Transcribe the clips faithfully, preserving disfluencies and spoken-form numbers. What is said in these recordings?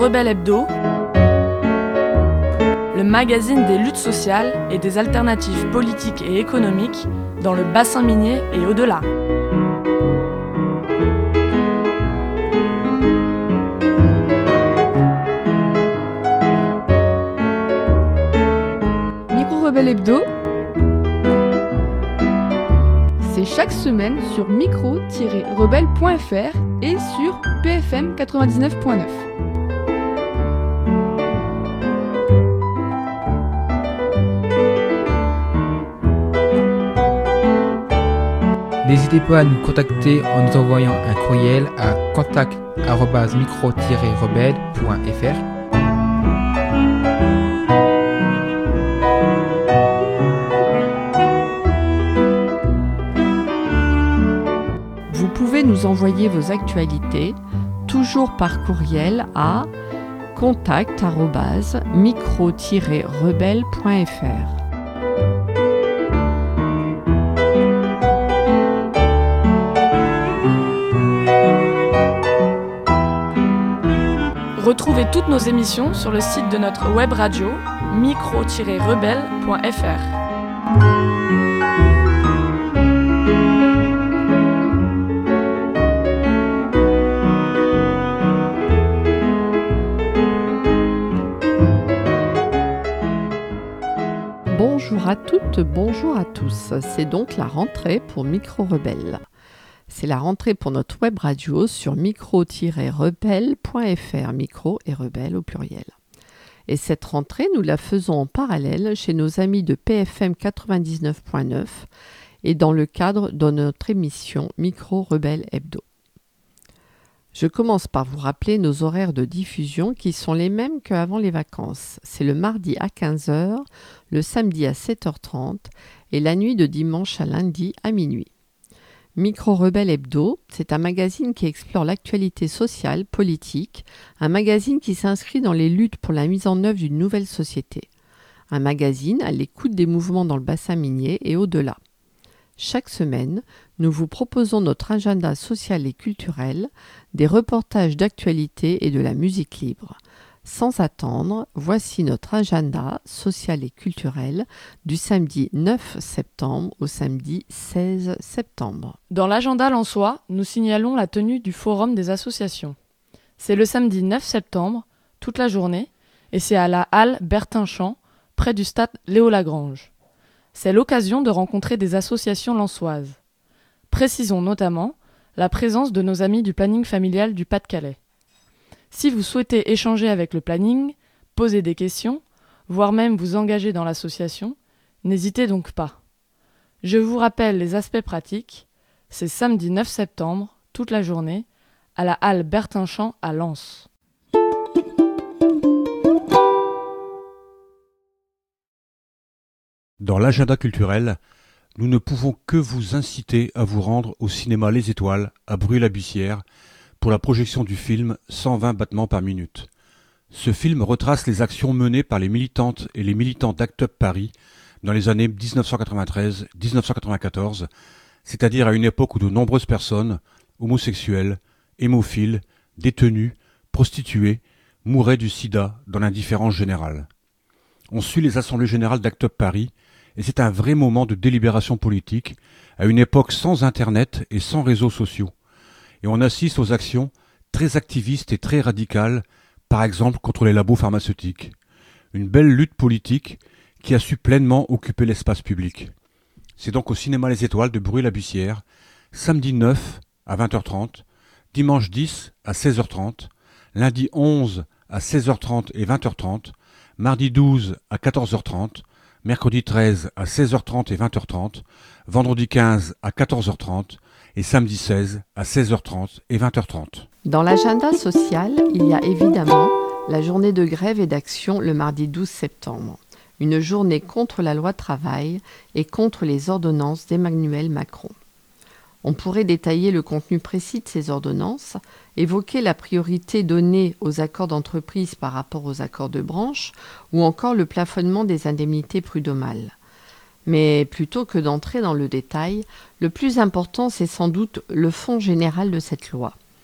Rebelle Hebdo, le magazine des luttes sociales et des alternatives politiques et économiques dans le bassin minier et au-delà. Micro-Rebelle Hebdo, c'est chaque semaine sur micro tiret rebelle point f r et sur P F M quatre-vingt-dix-neuf point neuf. N'hésitez pas à nous contacter en nous envoyant un courriel à contact arobase micro tiret rebelle point f r. Vous pouvez nous envoyer vos actualités, toujours par courriel à contact arobase micro tiret rebelle point f r. Retrouvez toutes nos émissions sur le site de notre web radio micro tiret rebelle point f r. Bonjour à toutes, bonjour à tous. C'est donc la rentrée pour Micro Rebelle. C'est la rentrée pour notre web radio sur micro tiret rebelle point f r, micro et rebelle au pluriel. Et cette rentrée, nous la faisons en parallèle chez nos amis de P F M quatre-vingt-dix-neuf point neuf et dans le cadre de notre émission Micro Rebelle Hebdo. Je commence par vous rappeler nos horaires de diffusion qui sont les mêmes qu'avant les vacances. C'est le mardi à quinze heures, le samedi à sept heures trente et la nuit de dimanche à lundi à minuit. Micro Rebelle Hebdo, c'est un magazine qui explore l'actualité sociale, politique, un magazine qui s'inscrit dans les luttes pour la mise en œuvre d'une nouvelle société. Un magazine à l'écoute des mouvements dans le bassin minier et au-delà. Chaque semaine, nous vous proposons notre agenda social et culturel, des reportages d'actualité et de la musique libre. Sans attendre, voici notre agenda social et culturel du samedi neuf septembre au samedi seize septembre. Dans l'agenda lensois, nous signalons la tenue du Forum des associations. C'est le samedi neuf septembre, toute la journée, et c'est à la halle Bertin-Champ, près du stade Léo-Lagrange. C'est l'occasion de rencontrer des associations lensoises. Précisons notamment la présence de nos amis du planning familial du Pas-de-Calais. Si vous souhaitez échanger avec le planning, poser des questions, voire même vous engager dans l'association, n'hésitez donc pas. Je vous rappelle les aspects pratiques. C'est samedi neuf septembre, toute la journée, à la halle Bertin-Champ à Lens. Dans l'agenda culturel, nous ne pouvons que vous inciter à vous rendre au cinéma Les Étoiles à Bruy-la-Bussière pour la projection du film cent vingt battements par minute. Ce film retrace les actions menées par les militantes et les militants d'Act Up Paris dans les années dix-neuf cent quatre-vingt-treize à dix-neuf cent quatre-vingt-quatorze, c'est-à-dire à une époque où de nombreuses personnes, homosexuelles, hémophiles, détenues, prostituées, mouraient du sida dans l'indifférence générale. On suit les assemblées générales d'Act Up Paris et c'est un vrai moment de délibération politique à une époque sans Internet et sans réseaux sociaux. Et on assiste aux actions très activistes et très radicales, par exemple contre les labos pharmaceutiques. Une belle lutte politique qui a su pleinement occuper l'espace public. C'est donc au cinéma Les Étoiles de Bruy-la-Bussière, samedi neuf à vingt heures trente, dimanche dix à seize heures trente, lundi onze à seize heures trente et vingt heures trente, mardi douze à quatorze heures trente, mercredi treize à seize heures trente et vingt heures trente, vendredi quinze à quatorze heures trente, et samedi seize à seize heures trente et vingt heures trente. Dans l'agenda social, il y a évidemment la journée de grève et d'action le mardi douze septembre. Une journée contre la loi travail et contre les ordonnances d'Emmanuel Macron. On pourrait détailler le contenu précis de ces ordonnances, évoquer la priorité donnée aux accords d'entreprise par rapport aux accords de branche ou encore le plafonnement des indemnités prud'homales. Mais plutôt que d'entrer dans le détail, le plus important, c'est sans doute le fond général de cette loi.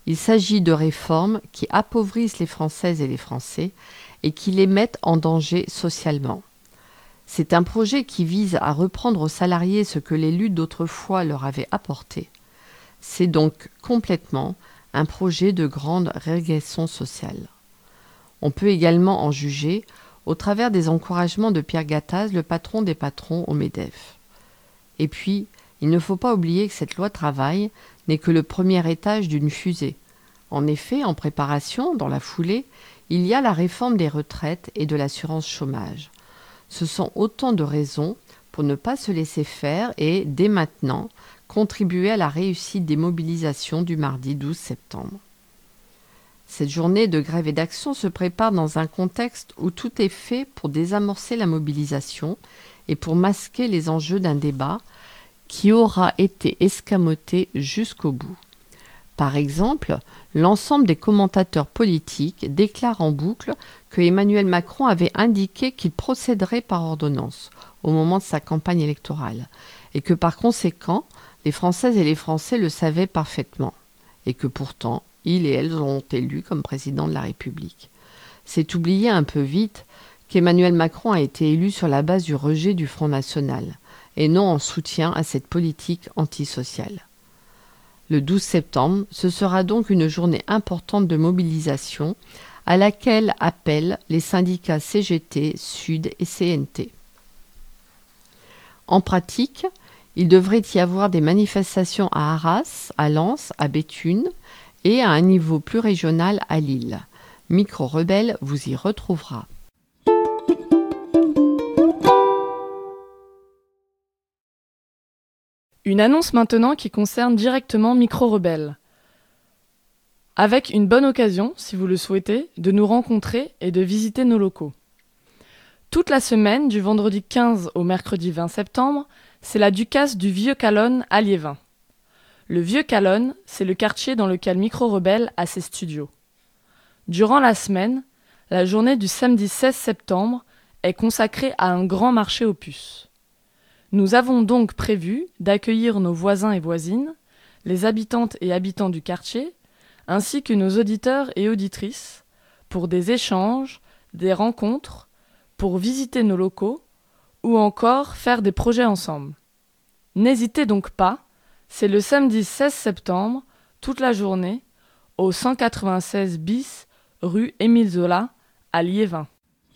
Il s'agit de réformes qui appauvrissent les Françaises et les Français et qui les mettent en danger socialement. C'est un projet qui vise à reprendre aux salariés ce que les luttes d'autrefois leur avaient apporté. C'est donc complètement un projet de grande régression sociale. On peut également en juger au travers des encouragements de Pierre Gattaz, le patron des patrons au MEDEF. Et puis, il ne faut pas oublier que cette loi travail n'est que le premier étage d'une fusée. En effet, en préparation, dans la foulée, il y a la réforme des retraites et de l'assurance chômage. Ce sont autant de raisons pour ne pas se laisser faire et, dès maintenant, contribuer à la réussite des mobilisations du mardi douze septembre. Cette journée de grève et d'action se prépare dans un contexte où tout est fait pour désamorcer la mobilisation et pour masquer les enjeux d'un débat qui aura été escamoté jusqu'au bout. Par exemple, l'ensemble des commentateurs politiques déclarent en boucle que Emmanuel Macron avait indiqué qu'il procéderait par ordonnance au moment de sa campagne électorale et que par conséquent, les Françaises et les Français le savaient parfaitement et que pourtant, ils et elles ont élu comme président de la République. C'est oublier un peu vite qu'Emmanuel Macron a été élu sur la base du rejet du Front National et non en soutien à cette politique antisociale. Le douze septembre, ce sera donc une journée importante de mobilisation à laquelle appellent les syndicats C G T, Sud et C N T. En pratique, il devrait y avoir des manifestations à Arras, à Lens, à Béthune et à un niveau plus régional à Lille. Micro Rebelle vous y retrouvera. Une annonce maintenant qui concerne directement Micro Rebelle. Avec une bonne occasion, si vous le souhaitez, de nous rencontrer et de visiter nos locaux. Toute la semaine, du vendredi quinze au mercredi vingt septembre, c'est la Ducasse du Vieux Calonne à Liévin. Le Vieux Calonne, c'est le quartier dans lequel Micro Rebelle a ses studios. Durant la semaine, la journée du samedi seize septembre est consacrée à un grand marché aux puces. Nous avons donc prévu d'accueillir nos voisins et voisines, les habitantes et habitants du quartier, ainsi que nos auditeurs et auditrices, pour des échanges, des rencontres, pour visiter nos locaux, ou encore faire des projets ensemble. N'hésitez donc pas, c'est le samedi seize septembre, toute la journée, au cent quatre-vingt-seize bis, rue Émile Zola, à Liévin.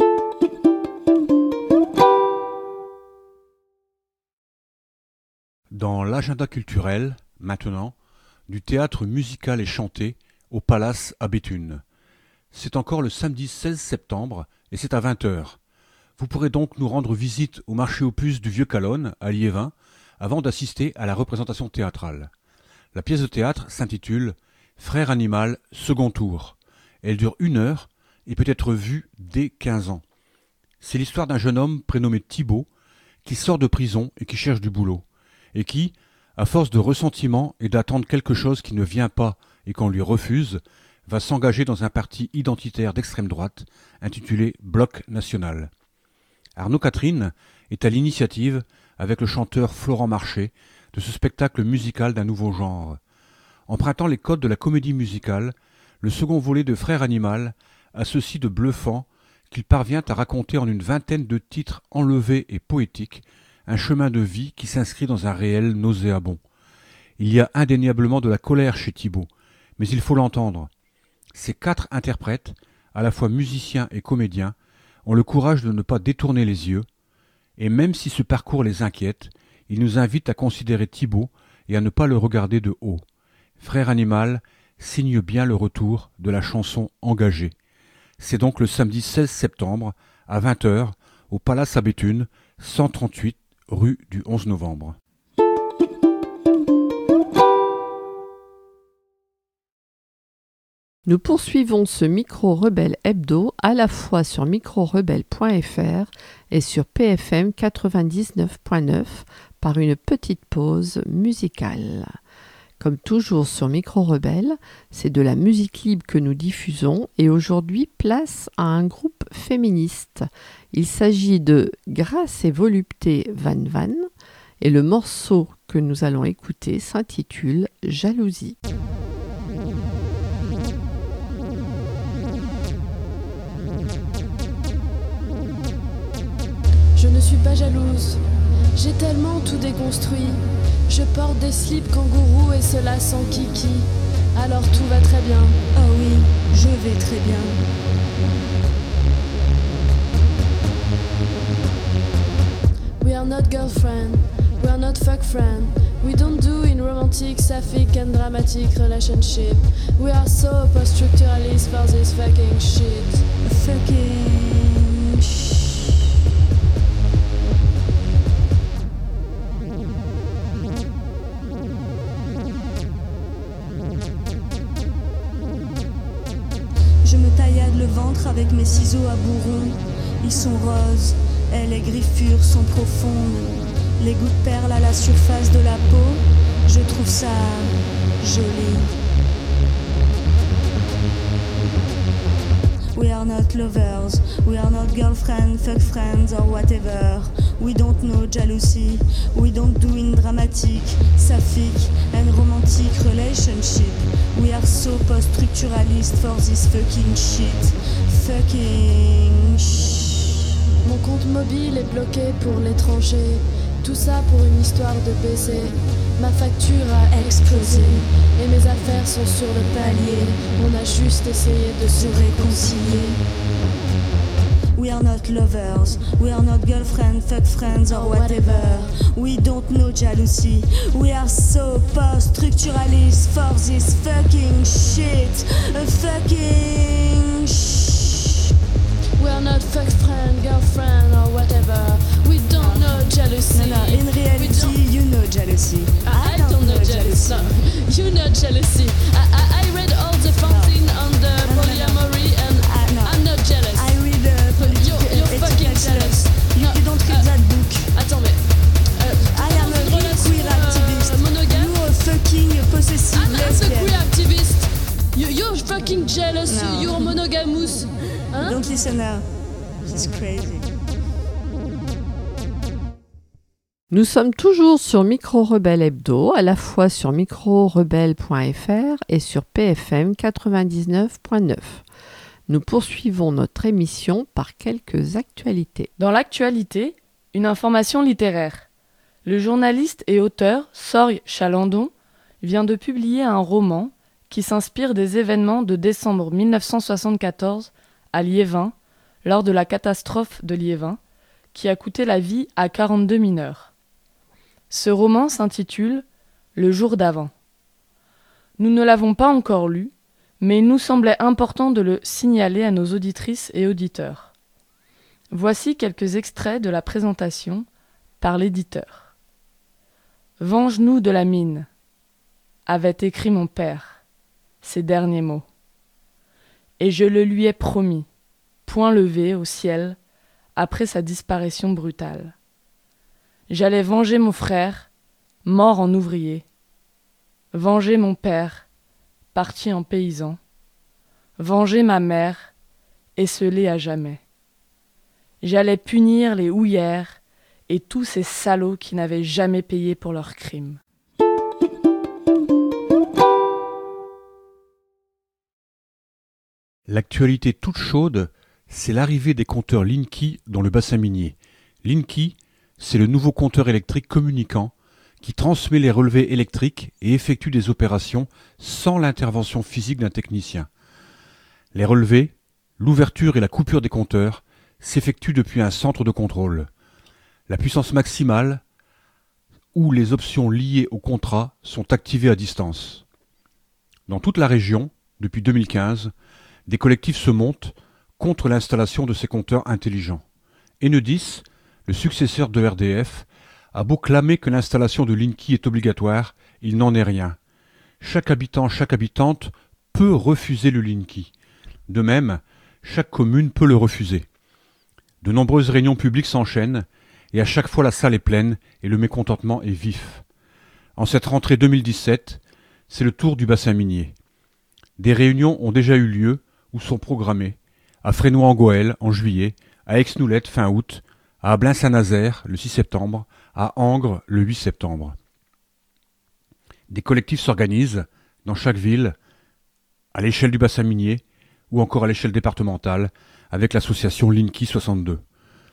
Dans l'agenda culturel, maintenant, du théâtre musical et chanté au Palace à Béthune. C'est encore le samedi seize septembre et c'est à vingt heures. Vous pourrez donc nous rendre visite au marché aux puces du Vieux Calonne, à Liévin, avant d'assister à la représentation théâtrale. La pièce de théâtre s'intitule « Frère Animal, second tour ». Elle dure une heure et peut être vue dès quinze ans. C'est l'histoire d'un jeune homme prénommé Thibaut qui sort de prison et qui cherche du boulot, et qui, à force de ressentiment et d'attendre quelque chose qui ne vient pas et qu'on lui refuse, va s'engager dans un parti identitaire d'extrême droite intitulé Bloc National. Arnaud Catherine est à l'initiative, avec le chanteur Florent Marché, de ce spectacle musical d'un nouveau genre. Empruntant les codes de la comédie musicale, le second volet de Frère Animal a ceci de bluffant qu'il parvient à raconter en une vingtaine de titres enlevés et poétiques un chemin de vie qui s'inscrit dans un réel nauséabond. Il y a indéniablement de la colère chez Thibaut, mais il faut l'entendre. Ces quatre interprètes, à la fois musiciens et comédiens, ont le courage de ne pas détourner les yeux, et même si ce parcours les inquiète, ils nous invitent à considérer Thibaut et à ne pas le regarder de haut. Frère Animal signe bien le retour de la chanson engagée. C'est donc le samedi seize septembre, à vingt heures, au Palace à Béthune, cent trente-huit rue du onze novembre. Nous poursuivons ce Micro Rebelle Hebdo à la fois sur micro rebelle point f r et sur P F M quatre-vingt-dix-neuf point neuf par une petite pause musicale. Comme toujours sur Micro Rebelle, c'est de la musique libre que nous diffusons et aujourd'hui place à un groupe féministe. Il s'agit de Grâce et Volupté Van Van et le morceau que nous allons écouter s'intitule Jalousie. Je ne suis pas jalouse, j'ai tellement tout déconstruit. Je porte des slips kangourous et cela sans kiki. Alors tout va très bien. Oh oui, je vais très bien. We are not girlfriend, we are not fuck friend. We don't do in romantic, sapphic and dramatic relationship. We are so post-structuralist for this fucking shit. Fucking shit. Je me taillade le ventre avec mes ciseaux à bourron. Ils sont roses, et les griffures sont profondes. Les gouttes perlent à la surface de la peau. Je trouve ça joli. We are not lovers, we are not girlfriend, fuck friends or whatever. We don't know jealousy, we don't do in dramatic, sapphic and romantic relationship. We are so post-structuralist for this fucking shit. Fucking shit. Mon compte mobile est bloqué pour l'étranger. Tout ça pour une histoire de baiser. Ma facture a explosé et mes affaires sont sur le palier. On a juste essayé de se réconcilier. We are not lovers, we are not girlfriend, fuck friends or whatever. We don't know jealousy, we are so post-structuralist for this fucking shit. A fucking shit. We are not fuck friend, girlfriend or whatever. We don't know jealousy. No, no, in reality, you know jealousy. I, I don't, don't know, know jealousy. jealousy. No, you know jealousy. I, I, I read all the fountain no. on the no, polyamory no, no. and uh, no. I'm not jealous. I read the political You're, you're fucking jealous. You, no, you don't read uh, that book. Attends, mais... Uh, I am a real queer activist. Uh, monogame. You are fucking possessive I'm, lesbian. I'm a queer activist. You, you're fucking jealous. No. You're monogamous. Hein? Don't listen now. She's crazy. Nous sommes toujours sur Micro Rebelle Hebdo, à la fois sur micro rebelle point f r et sur P F M quatre-vingt-dix-neuf point neuf. Nous poursuivons notre émission par quelques actualités. Dans l'actualité, une information littéraire. Le journaliste et auteur Sorg Chalandon vient de publier un roman qui s'inspire des événements de décembre mille neuf cent soixante-quatorze à Liévin, lors de la catastrophe de Liévin, qui a coûté la vie à quarante-deux mineurs. Ce roman s'intitule « Le jour d'avant ». Nous ne l'avons pas encore lu, mais il nous semblait important de le signaler à nos auditrices et auditeurs. Voici quelques extraits de la présentation par l'éditeur. « Venge-nous de la mine », avait écrit mon père, ces derniers mots. Et je le lui ai promis, point levé au ciel, après sa disparition brutale. J'allais venger mon frère, mort en ouvrier, venger mon père, parti en paysan, venger ma mère, esselée à jamais. J'allais punir les houillères et tous ces salauds qui n'avaient jamais payé pour leurs crimes. L'actualité toute chaude, c'est l'arrivée des compteurs Linky dans le bassin minier. Linky, c'est le nouveau compteur électrique communicant qui transmet les relevés électriques et effectue des opérations sans l'intervention physique d'un technicien. Les relevés, l'ouverture et la coupure des compteurs s'effectuent depuis un centre de contrôle. La puissance maximale ou les options liées au contrat sont activées à distance. Dans toute la région, depuis deux mille quinze, des collectifs se montent contre l'installation de ces compteurs intelligents. Enedis, le successeur de R D F, a beau clamer que l'installation de Linky est obligatoire, il n'en est rien. Chaque habitant, chaque habitante peut refuser le Linky. De même, chaque commune peut le refuser. De nombreuses réunions publiques s'enchaînent, et à chaque fois la salle est pleine et le mécontentement est vif. En cette rentrée deux mille dix-sept, c'est le tour du bassin minier. Des réunions ont déjà eu lieu ou sont programmées, à Frénois-en-Goël en juillet, à Aix-Noulette fin août, à Ablain-Saint-Nazaire le six septembre, à Angres le huit septembre. Des collectifs s'organisent dans chaque ville, à l'échelle du bassin minier ou encore à l'échelle départementale avec l'association Linky soixante-deux.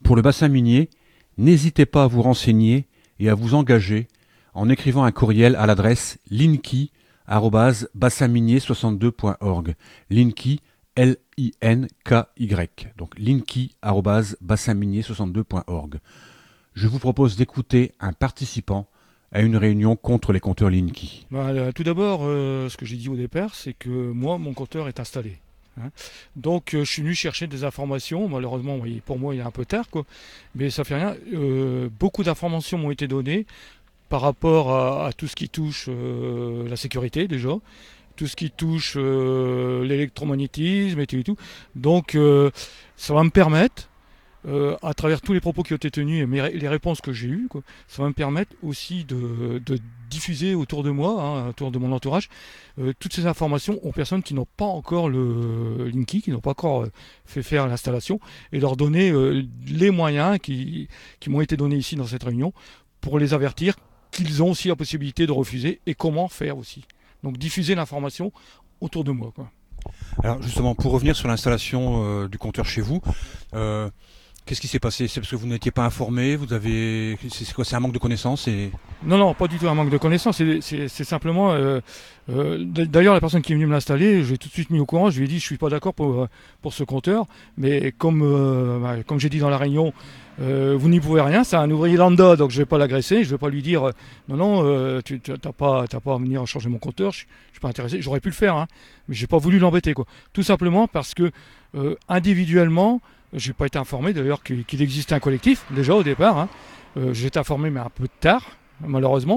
Pour le bassin minier, n'hésitez pas à vous renseigner et à vous engager en écrivant un courriel à l'adresse linky arobase bassin minier soixante-deux point org. Linky, L I N K Y. Donc linky arobase bassin minier soixante-deux point org. Je vous propose d'écouter un participant à une réunion contre les compteurs Linky. Bah, euh, tout d'abord, euh, ce que j'ai dit au départ, c'est que moi, mon compteur est installé. Hein. Donc, euh, je suis venu chercher des informations. Malheureusement, oui, pour moi, il est un peu tard, quoi. Mais ça fait rien. Euh, beaucoup d'informations m'ont été données par rapport à, à tout ce qui touche euh, la sécurité, déjà. Tout ce qui touche euh, l'électromagnétisme et tout et tout. Donc, euh, ça va me permettre, euh, à travers tous les propos qui ont été tenus et mes, les réponses que j'ai eues, quoi, ça va me permettre aussi de, de diffuser autour de moi, hein, autour de mon entourage, euh, toutes ces informations aux personnes qui n'ont pas encore le Linky, qui n'ont pas encore euh, fait faire l'installation, et leur donner euh, les moyens qui, qui m'ont été donnés ici dans cette réunion pour les avertir qu'ils ont aussi la possibilité de refuser et comment faire aussi. Donc diffuser l'information autour de moi, quoi. Alors justement, pour revenir sur l'installation euh, du compteur chez vous, euh, qu'est-ce qui s'est passé? C'est parce que vous n'étiez pas informé? Vous avez, c'est quoi? C'est un manque de connaissances et... Non, non, pas du tout un manque de connaissances. C'est, c'est, c'est simplement. Euh, euh, d'ailleurs, la personne qui est venue me l'installer, je l'ai tout de suite mis au courant. Je lui ai dit, je suis pas d'accord pour pour ce compteur, mais comme euh, bah, comme j'ai dit dans la réunion, euh, vous n'y pouvez rien. C'est un ouvrier lambda, donc je vais pas l'agresser. Je vais pas lui dire, euh, non, non, euh, tu t'as pas, t'as pas à venir changer mon compteur. Je, je suis pas intéressé. J'aurais pu le faire, hein, mais j'ai pas voulu l'embêter, quoi. Tout simplement parce que euh, individuellement. Je n'ai pas été informé d'ailleurs qu'il, qu'il existait un collectif, déjà au départ. Hein. Euh, j'ai été informé, mais un peu tard, malheureusement.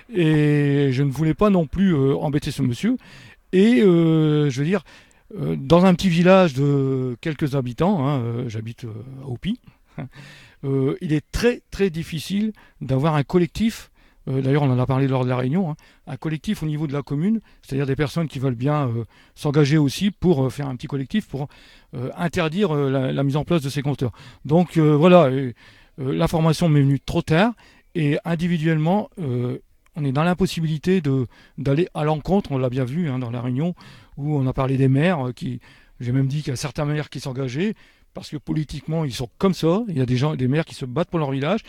Et je ne voulais pas non plus euh, embêter ce monsieur. Et euh, je veux dire, euh, dans un petit village de quelques habitants, hein, euh, j'habite euh, à Opie, euh, il est très très difficile d'avoir un collectif. Euh, d'ailleurs, on en a parlé lors de la réunion, hein, un collectif au niveau de la commune, c'est-à-dire des personnes qui veulent bien euh, s'engager aussi pour euh, faire un petit collectif pour euh, interdire euh, la, la mise en place de ces compteurs. Donc euh, voilà, euh, euh, l'information m'est venue trop tard et individuellement, euh, on est dans l'impossibilité de, d'aller à l'encontre, on l'a bien vu hein, dans la réunion où on a parlé des maires, euh, qui, j'ai même dit qu'il y a certains maires qui s'engageaient parce que politiquement ils sont comme ça, il y a des, gens, des maires qui se battent pour leur village.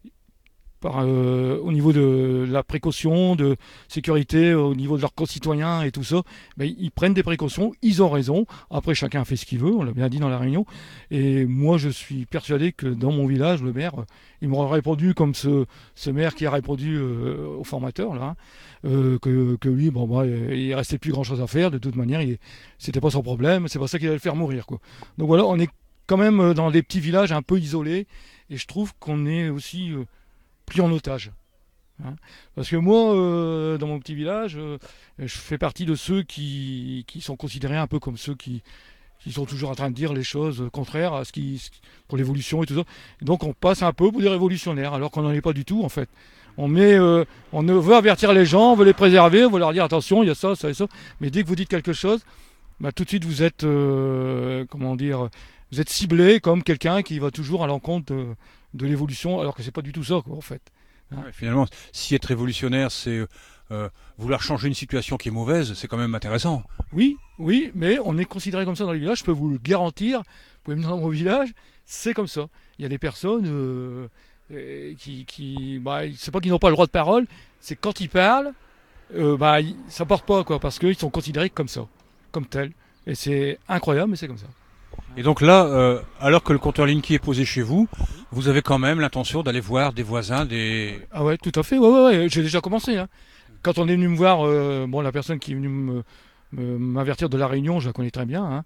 Par, euh, au niveau de la précaution, de sécurité, au niveau de leurs concitoyens et tout ça, ben, ils prennent des précautions, ils ont raison. Après, chacun fait ce qu'il veut, on l'a bien dit dans la réunion. Et moi, je suis persuadé que dans mon village, le maire, il m'aurait répondu comme ce, ce maire qui a répondu euh, au formateur, là, hein, euh, que, que lui, bon, bah, il restait plus grand-chose à faire. De toute manière, il, c'était pas son problème, c'est pas ça qui allait le faire mourir, quoi. Donc voilà, on est quand même dans des petits villages un peu isolés, et je trouve qu'on est aussi... Euh, pris en otage. Hein. Parce que moi, euh, dans mon petit village, euh, je fais partie de ceux qui, qui sont considérés un peu comme ceux qui, qui sont toujours en train de dire les choses contraires à ce qui, pour l'évolution et tout ça. Et donc on passe un peu pour des révolutionnaires, alors qu'on n'en est pas du tout en fait. On, met, euh, on veut avertir les gens, on veut les préserver, on veut leur dire attention, il y a ça, ça et ça. Mais dès que vous dites quelque chose, bah, tout de suite vous êtes, euh, comment dire, vous êtes ciblé comme quelqu'un qui va toujours à l'encontre de, de l'évolution, alors que c'est pas du tout ça, quoi, en fait. Hein. Ouais, finalement, si être révolutionnaire, c'est euh, vouloir changer une situation qui est mauvaise, c'est quand même intéressant. Oui, oui, mais on est considéré comme ça dans les villages, je peux vous le garantir, vous pouvez venir dans mon village, c'est comme ça. Il y a des personnes euh, qui, qui bah, c'est pas qu'ils n'ont pas le droit de parole, c'est quand ils parlent, euh, bah, ça porte pas, quoi, parce qu'ils sont considérés comme ça, comme tels. Et c'est incroyable, mais c'est comme ça. Et donc là, euh, alors que le compteur Linky est posé chez vous, vous avez quand même l'intention d'aller voir des voisins, des... Ah ouais, tout à fait, ouais, ouais, ouais. J'ai déjà commencé. Hein. Quand on est venu me voir, euh, bon, la personne qui est venue me, me, m'avertir de la réunion, je la connais très bien. Hein.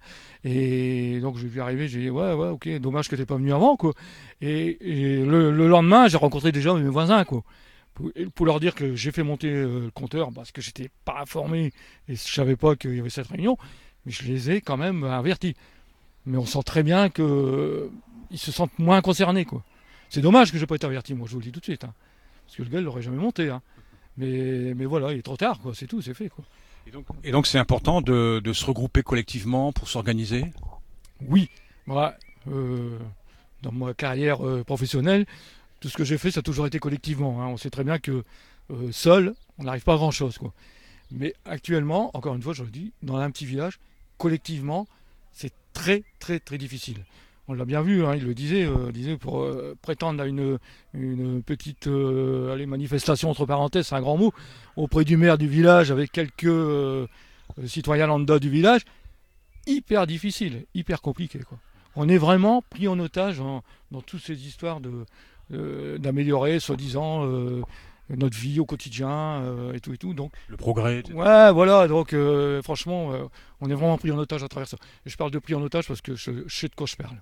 Et donc je lui arrivé, j'ai dit, ouais, ouais, ok, dommage que t'es pas venu avant, quoi. Et, et le, le lendemain, j'ai rencontré déjà mes voisins, quoi. Pour, pour leur dire que j'ai fait monter euh, le compteur parce que j'étais pas informé et je savais pas qu'il y avait cette réunion, mais je les ai quand même avertis. Mais on sent très bien qu'ils euh, se sentent moins concernés, quoi. C'est dommage que je n'ai pas été averti, moi, je vous le dis tout de suite. Hein. Parce que le gars, il l'aurait jamais monté. Hein. Mais, mais voilà, il est trop tard, quoi. C'est tout, c'est fait, quoi. Et donc, et donc c'est important de, de se regrouper collectivement pour s'organiser? Oui. Moi, euh, dans ma carrière euh, professionnelle, tout ce que j'ai fait, ça a toujours été collectivement. Hein. On sait très bien que euh, seul, on n'arrive pas à grand-chose, quoi. Mais actuellement, encore une fois, je le dis, dans un petit village, collectivement, c'est très très très difficile. on l'a bien vu, hein, il le disait, euh, disait pour euh, prétendre à une, une petite euh, allez, manifestation, entre parenthèses, c'est un grand mot, auprès du maire du village avec quelques euh, citoyens lambda du village, hyper difficile, hyper compliqué, quoi. On est vraiment pris en otage en, dans toutes ces histoires de, euh, d'améliorer, soi-disant, euh, notre vie au quotidien euh, et tout et tout. Donc, le progrès. Et cetera. Ouais, voilà, donc euh, franchement, euh, on est vraiment pris en otage à travers ça. Et je parle de pris en otage parce que je, je sais de quoi je parle.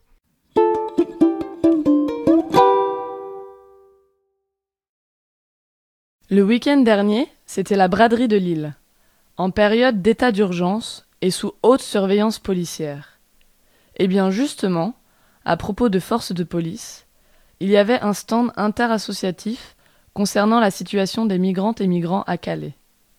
Le week-end dernier, c'était la braderie de Lille, en période d'état d'urgence et sous haute surveillance policière. Et bien justement, à propos de forces de police, il y avait un stand interassociatif concernant la situation des migrantes et migrants à Calais.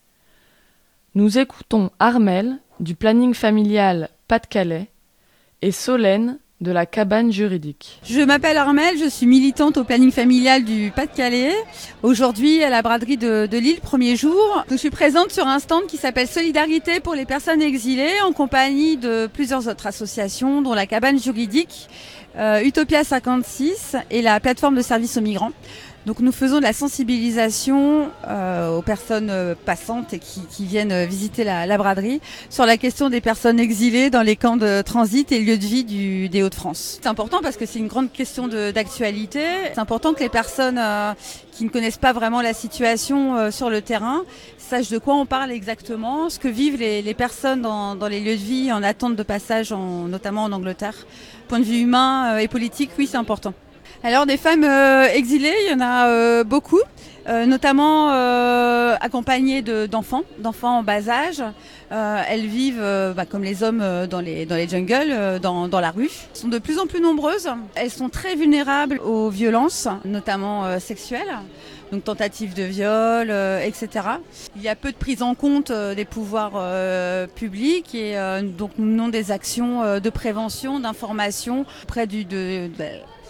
Nous écoutons Armelle du planning familial Pas-de-Calais et Solène de la cabane juridique. Je m'appelle Armelle, je suis militante au planning familial du Pas-de-Calais. Aujourd'hui à la braderie de, de Lille, premier jour. Je suis présente sur un stand qui s'appelle Solidarité pour les personnes exilées en compagnie de plusieurs autres associations dont la cabane juridique, euh, Utopia cinquante-six et la plateforme de services aux migrants. Donc nous faisons de la sensibilisation euh, aux personnes euh, passantes et qui, qui viennent visiter la, la braderie sur la question des personnes exilées dans les camps de transit et lieux de vie du, des Hauts-de-France. C'est important parce que c'est une grande question de, d'actualité. C'est important que les personnes euh, qui ne connaissent pas vraiment la situation euh, sur le terrain sachent de quoi on parle exactement, ce que vivent les, les personnes dans, dans les lieux de vie en attente de passage, en, notamment en Angleterre. Point de vue humain euh, et politique, oui, c'est important. Alors des femmes euh, exilées, il y en a euh, beaucoup, euh, notamment euh, accompagnées de, d'enfants, d'enfants en bas âge. Euh, elles vivent, euh, bah, comme les hommes, euh, dans les dans les jungles, euh, dans dans la rue. Elles sont de plus en plus nombreuses. Elles sont très vulnérables aux violences, notamment euh, sexuelles. Donc tentatives de viol, euh, et cetera. Il y a peu de prise en compte euh, des pouvoirs euh, publics et euh, donc nous menons des actions euh, de prévention, d'information auprès du de, de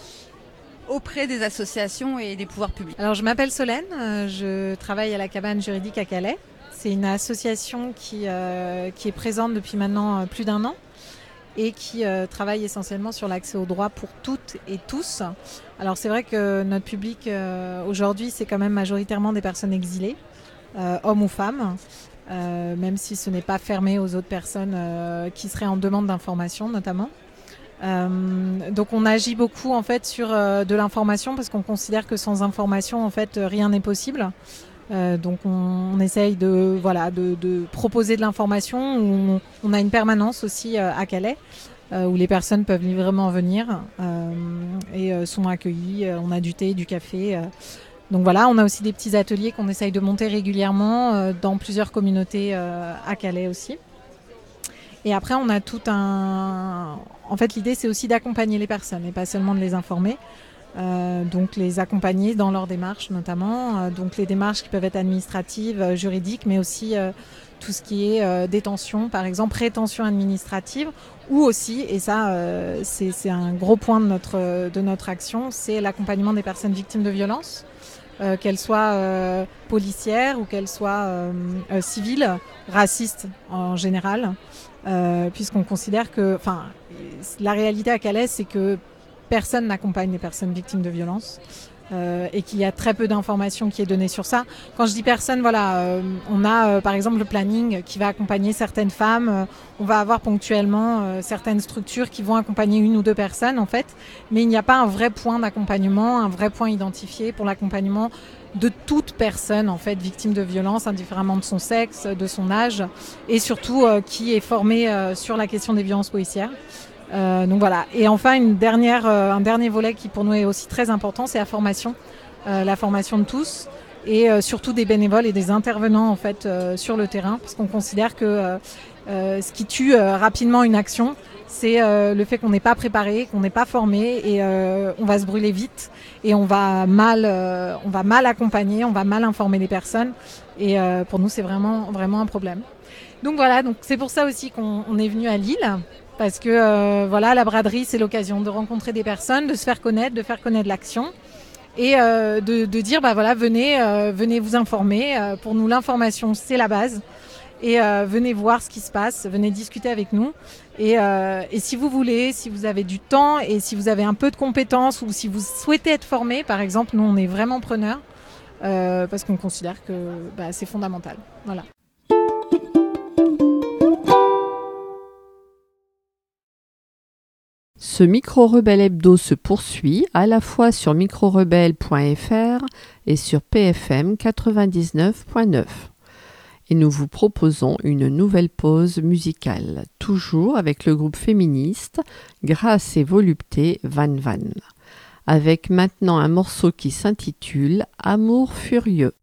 auprès des associations et des pouvoirs publics. Alors je m'appelle Solène, euh, je travaille à la cabane juridique à Calais. C'est une association qui, euh, qui est présente depuis maintenant euh, plus d'un an et qui euh, travaille essentiellement sur l'accès aux droits pour toutes et tous. Alors c'est vrai que notre public euh, aujourd'hui c'est quand même majoritairement des personnes exilées, euh, hommes ou femmes, euh, même si ce n'est pas fermé aux autres personnes euh, qui seraient en demande d'information notamment. Euh, donc on agit beaucoup en fait sur euh, de l'information parce qu'on considère que sans information en fait rien n'est possible. Euh, donc on, on essaye de voilà de, de proposer de l'information. On, on a une permanence aussi euh, à Calais euh, où les personnes peuvent librement venir euh, et euh, sont accueillies. On a du thé, du café. Euh. Donc voilà, on a aussi des petits ateliers qu'on essaye de monter régulièrement euh, dans plusieurs communautés euh, à Calais aussi. Et après, on a tout un... En fait, l'idée, c'est aussi d'accompagner les personnes et pas seulement de les informer. Euh, donc, les accompagner dans leurs démarches, notamment. Euh, donc, les démarches qui peuvent être administratives, euh, juridiques, mais aussi euh, tout ce qui est euh, détention, par exemple, rétention administrative. Ou aussi, et ça, euh, c'est, c'est un gros point de notre, de notre action, c'est l'accompagnement des personnes victimes de violences. Euh, qu'elles soient euh, policières ou qu'elles soient euh, euh, civiles, racistes en général. Euh, puisqu'on considère que, enfin, la réalité à Calais, c'est que personne n'accompagne les personnes victimes de violences euh, et qu'il y a très peu d'informations qui est donnée sur ça. Quand je dis personne, voilà, euh, on a euh, par exemple le planning qui va accompagner certaines femmes. Euh, on va avoir ponctuellement euh, certaines structures qui vont accompagner une ou deux personnes en fait, mais il n'y a pas un vrai point d'accompagnement, un vrai point identifié pour l'accompagnement de toute personne en fait victime de violence, indifféremment de son sexe, de son âge, et surtout euh, qui est formée euh, sur la question des violences policières. Euh, donc voilà. Et enfin une dernière, euh, un dernier volet qui pour nous est aussi très important, c'est la formation, euh, la formation de tous et euh, surtout des bénévoles et des intervenants en fait euh, sur le terrain, parce qu'on considère que euh, euh, ce qui tue euh, rapidement une action, c'est euh, le fait qu'on n'est pas préparé, qu'on n'est pas formé et euh, on va se brûler vite et on va mal, euh, on va mal accompagner, on va mal informer les personnes et euh, pour nous c'est vraiment vraiment un problème. Donc voilà, donc c'est pour ça aussi qu'on on est venu à Lille parce que euh, voilà, la braderie c'est l'occasion de rencontrer des personnes, de se faire connaître, de faire connaître l'action et euh, de, de dire bah voilà venez euh, venez vous informer. Euh, pour nous l'information c'est la base. Et euh, venez voir ce qui se passe, venez discuter avec nous. Et, euh, et si vous voulez, si vous avez du temps et si vous avez un peu de compétences ou si vous souhaitez être formé, par exemple, nous on est vraiment preneurs euh, parce qu'on considère que bah, c'est fondamental. Voilà. Ce Micro-Rebelle Hebdo se poursuit à la fois sur micro rebelle point f r et sur P F M quatre-vingt-dix-neuf point neuf. Et nous vous proposons une nouvelle pause musicale, toujours avec le groupe féministe Grâce et Volupté Van Van, avec maintenant un morceau qui s'intitule Amour furieux.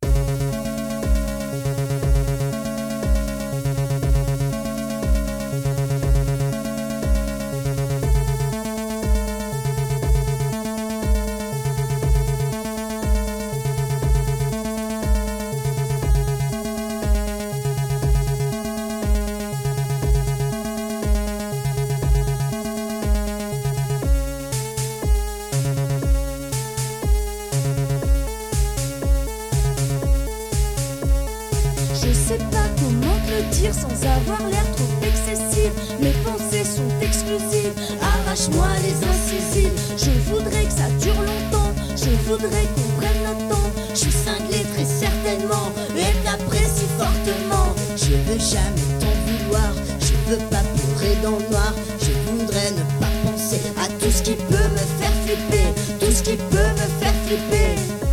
Je sais pas comment te le dire sans avoir l'air trop excessif. Mes pensées sont exclusives, arrache-moi les incisives. Je voudrais que ça dure longtemps, je voudrais qu'on prenne notre temps. Je suis cinglée très certainement et t'apprécie fortement. Je veux jamais t'en vouloir, je veux pas pleurer dans le noir. Je voudrais ne pas penser à tout ce qui peut me faire flipper, tout ce qui peut me faire flipper.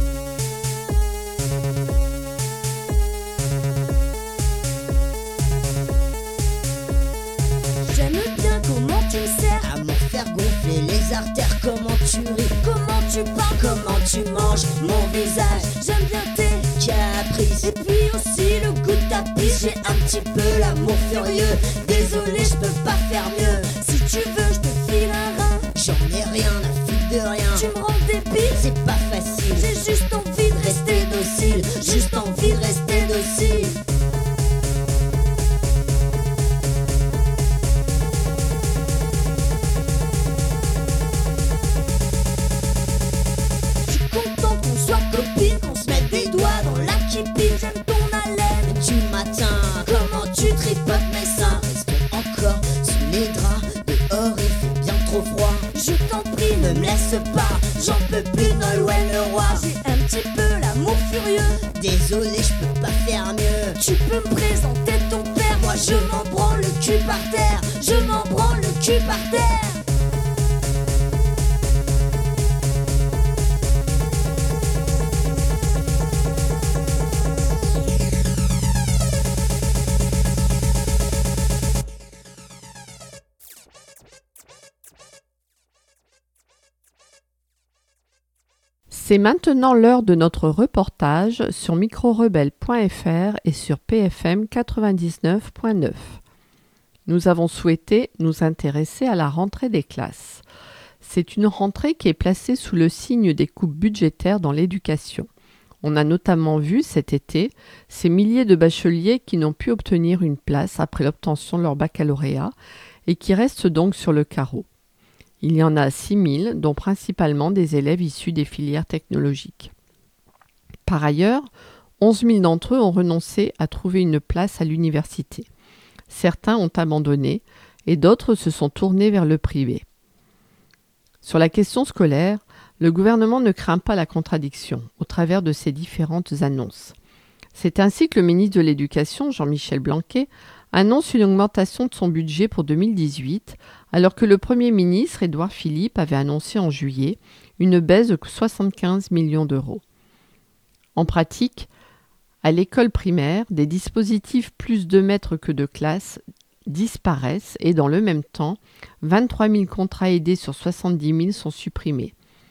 J'aime bien comment tu me sers à m'en faire gonfler les artères. Comment tu ris, comment tu parles, comment tu manges mon visage. J'aime bien tes caprices et puis aussi le goût de ta pisse. J'ai un petit peu l'amour furieux, désolé je peux pas faire mieux. Si tu veux je te file un rein, j'en ai rien à foutre de rien. Tu me rends débile, c'est pas facile. J'ai juste envie de rester docile, juste envie de rester docile. Copine, qu'on se mette des doigts dans la kipine. J'aime ton haleine du matin, comment tu tripotes mes seins. Restons encore sous les draps, dehors il fait bien trop froid. Je t'en prie ne me laisse pas, j'en peux plus Nolwenn Leroy. J'ai un petit peu l'amour furieux, désolé je peux pas faire mieux. Tu peux me présenter ton père, moi je m'en branle le cul par terre. Je m'en branle le cul par terre. C'est maintenant l'heure de notre reportage sur micro rebelle point f r et sur P F M quatre-vingt-dix-neuf point neuf. Nous avons souhaité nous intéresser à la rentrée des classes. C'est une rentrée qui est placée sous le signe des coupes budgétaires dans l'éducation. On a notamment vu cet été ces milliers de bacheliers qui n'ont pu obtenir une place après l'obtention de leur baccalauréat et qui restent donc sur le carreau. Il y en a six mille, dont principalement des élèves issus des filières technologiques. Par ailleurs, onze mille d'entre eux ont renoncé à trouver une place à l'université. Certains ont abandonné et d'autres se sont tournés vers le privé. Sur la question scolaire, le gouvernement ne craint pas la contradiction au travers de ses différentes annonces. C'est ainsi que le ministre de l'Éducation, Jean-Michel Blanquer, annonce une augmentation de son budget pour deux mille dix-huit, alors que le Premier ministre, Édouard Philippe, avait annoncé en juillet une baisse de soixante-quinze millions d'euros. En pratique, à l'école primaire, des dispositifs plus de maîtres que de classes disparaissent et dans le même temps, vingt-trois mille contrats aidés sur soixante-dix mille sont supprimés,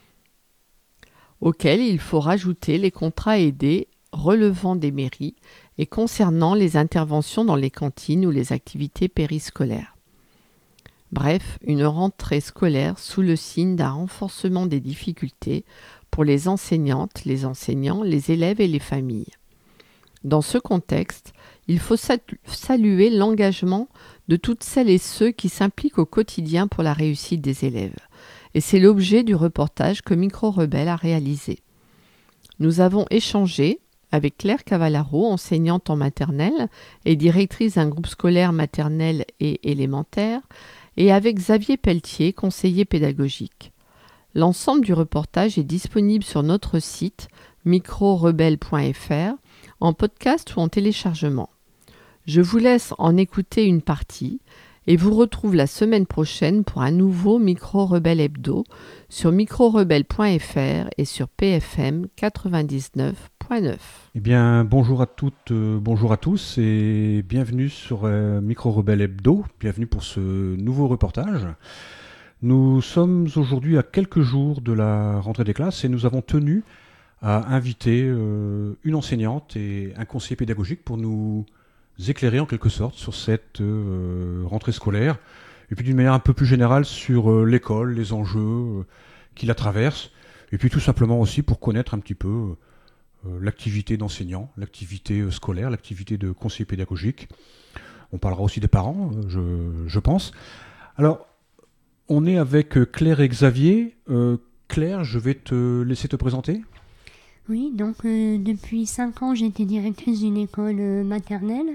auxquels il faut rajouter les contrats aidés relevant des mairies et concernant les interventions dans les cantines ou les activités périscolaires. Bref, une rentrée scolaire sous le signe d'un renforcement des difficultés pour les enseignantes, les enseignants, les élèves et les familles. Dans ce contexte, il faut saluer l'engagement de toutes celles et ceux qui s'impliquent au quotidien pour la réussite des élèves. Et c'est l'objet du reportage que Micro Rebelle a réalisé. Nous avons échangé avec Claire Cavallaro, enseignante en maternelle et directrice d'un groupe scolaire maternel et élémentaire, et avec Xavier Pelletier, conseiller pédagogique. L'ensemble du reportage est disponible sur notre site micro rebelle point f r en podcast ou en téléchargement. Je vous laisse en écouter une partie et vous retrouve la semaine prochaine pour un nouveau Micro Rebelle Hebdo sur micro rebelle point f r et sur P F M quatre-vingt-dix-neuf point neuf. Eh bien, bonjour à toutes, euh, bonjour à tous et bienvenue sur euh, Micro Rebelle Hebdo. Bienvenue pour ce nouveau reportage. Nous sommes aujourd'hui à quelques jours de la rentrée des classes et nous avons tenu à inviter euh, une enseignante et un conseiller pédagogique pour nous éclairer en quelque sorte sur cette euh, rentrée scolaire et puis d'une manière un peu plus générale sur euh, l'école, les enjeux euh, qui la traversent et puis tout simplement aussi pour connaître un petit peu euh, l'activité d'enseignant, l'activité euh, scolaire, l'activité de conseiller pédagogique. On parlera aussi des parents, euh, je, je pense. Alors, on est avec Claire et Xavier. Euh, Claire, je vais te laisser te présenter. Oui, donc euh, depuis cinq ans, j'étais directrice d'une école euh, maternelle.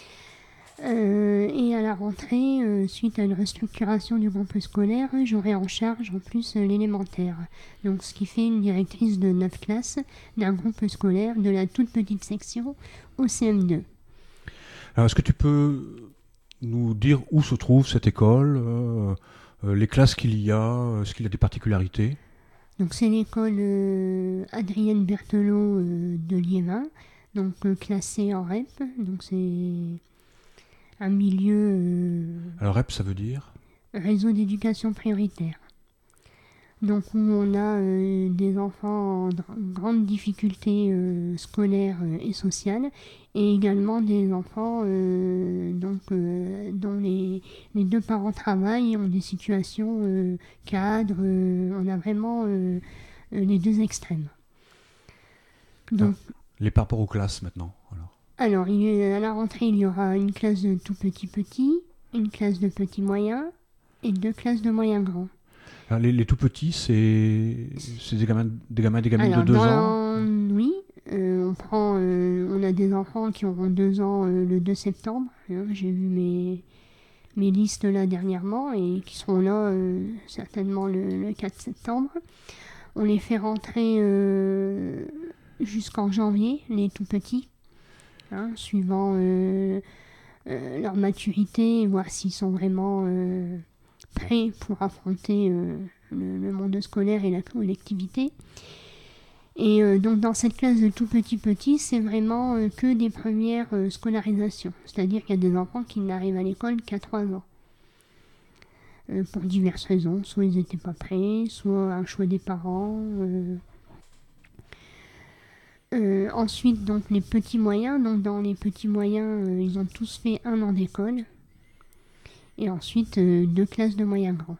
Euh, et à la rentrée, euh, suite à une restructuration du groupe scolaire, j'aurai en charge en plus euh, l'élémentaire. Donc ce qui fait une directrice de neuf classes d'un groupe scolaire de la toute petite section au C M deux. Alors est-ce que tu peux nous dire où se trouve cette école, euh, euh, les classes qu'il y a, est-ce qu'il y a des particularités ? Donc c'est l'école euh, Adrienne Berthelot euh, de Liévin, donc euh, classée en R E P, donc c'est un milieu... Euh, Alors R E P, ça veut dire ? Réseau d'éducation prioritaire. Donc où on a euh, des enfants en dr- grande difficulté euh, scolaire euh, et sociale, et également des enfants euh, donc, euh, dont les, les deux parents travaillent et ont des situations euh, cadres. Euh, on a vraiment euh, euh, les deux extrêmes. Donc, ah, les par rapport aux classes maintenant alors. Alors, il y a, à la rentrée, il y aura une classe de tout petit petit, une classe de petit moyen et deux classes de moyen grand. Alors, les, les tout petits, c'est, c'est des gamins, des gamins, des gamines Alors, de deux dans, ans. Oui, euh, on prend, euh, on a des enfants qui auront deux ans euh, le deux septembre. Hein, j'ai vu mes, mes listes là dernièrement et qui seront là euh, certainement le, le quatre septembre. On les fait rentrer euh, jusqu'en janvier, les tout petits, hein, suivant euh, euh, leur maturité, voir s'ils sont vraiment euh, prêts pour affronter euh, le, le monde scolaire et la collectivité. Et euh, donc dans cette classe de tout petit petit, c'est vraiment euh, que des premières euh, scolarisations. C'est-à-dire qu'il y a des enfants qui n'arrivent à l'école qu'à trois ans. Euh, pour diverses raisons. Soit ils n'étaient pas prêts, soit un choix des parents. Euh. Euh, ensuite, donc les petits moyens. Donc dans les petits moyens, euh, ils ont tous fait un an d'école. Et ensuite, euh, deux classes de moyens grands.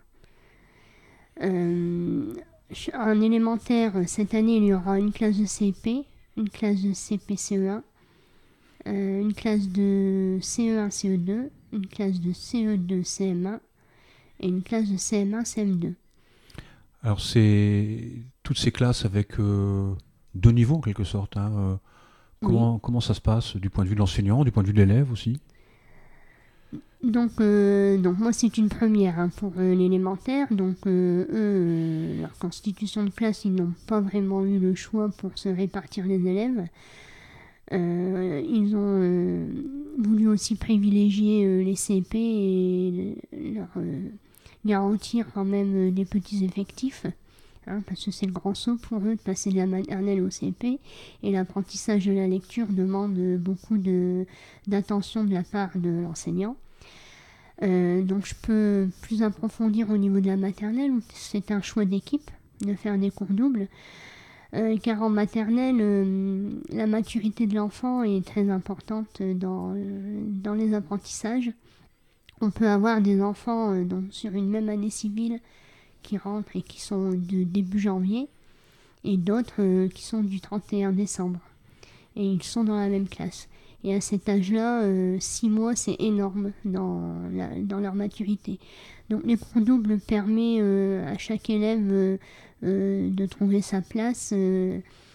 Euh, En élémentaire, cette année, il y aura une classe de C E P, une classe de C P C E un, euh, une classe de C E un C E deux, une classe de C E deux C M un et une classe de C M un C M deux. Alors, c'est toutes ces classes avec euh, deux niveaux, en quelque sorte. Hein. Euh, comment, oui. comment ça se passe du point de vue de l'enseignant, du point de vue de l'élève aussi ? Donc, euh, donc moi c'est une première hein, pour euh, l'élémentaire, donc euh, eux, euh, leur constitution de classe, ils n'ont pas vraiment eu le choix pour se répartir les élèves. Euh, ils ont euh, voulu aussi privilégier euh, les C P et leur euh, garantir quand même euh, des petits effectifs, hein, parce que c'est le grand saut pour eux de passer de la maternelle au C P, et l'apprentissage de la lecture demande beaucoup de, d'attention de la part de l'enseignant. Euh, donc je peux plus approfondir au niveau de la maternelle, où c'est un choix d'équipe de faire des cours doubles, euh, car en maternelle, euh, la maturité de l'enfant est très importante dans, euh, dans les apprentissages. On peut avoir des enfants euh, donc, sur une même année civile qui rentrent et qui sont de début janvier, et d'autres euh, qui sont du trente et un décembre, et ils sont dans la même classe. Et à cet âge-là, euh, six mois, c'est énorme dans, la, dans leur maturité. Donc les cours doubles permettent euh, à chaque élève euh, euh, de trouver sa place euh,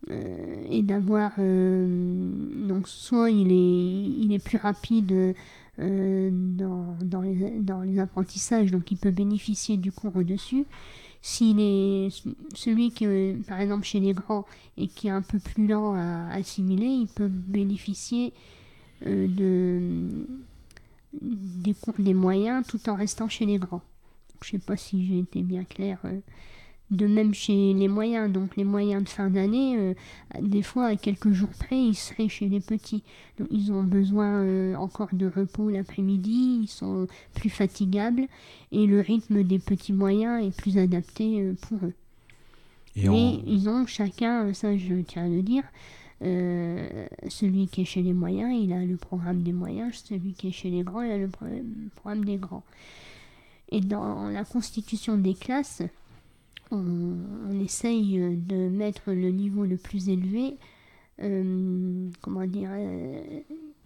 euh, et d'avoir euh, donc soit il est il est plus rapide euh, dans, dans, les, dans les apprentissages, donc il peut bénéficier du cours au-dessus. S'il est celui qui est par exemple chez les grands et qui est un peu plus lent à assimiler, il peut bénéficier euh, de des cours des moyens tout en restant chez les grands. Je ne sais pas si j'ai été bien claire. Euh, De même chez les moyens, donc les moyens de fin d'année, euh, des fois à quelques jours près, ils seraient chez les petits. Donc ils ont besoin euh, encore de repos l'après-midi, ils sont plus fatigables et le rythme des petits moyens est plus adapté euh, pour eux. Et Mais en... ils ont chacun, ça je tiens à le dire, euh, celui qui est chez les moyens, il a le programme des moyens, celui qui est chez les grands, il a le programme des grands. Et dans la constitution des classes, On, on essaye de mettre le niveau le plus élevé, euh, comment dire, euh,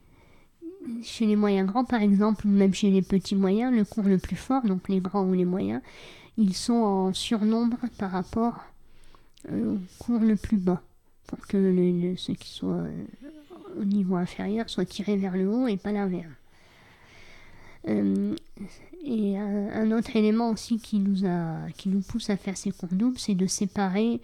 chez les moyens grands par exemple, ou même chez les petits moyens, le cours le plus fort, donc les grands ou les moyens, ils sont en surnombre par rapport euh, au cours le plus bas, pour que le, le, ceux qui sont euh, au niveau inférieur soient tirés vers le haut et pas l'inverse. Euh, et un, un autre élément aussi qui nous a, qui nous pousse à faire ces cours doubles, c'est de séparer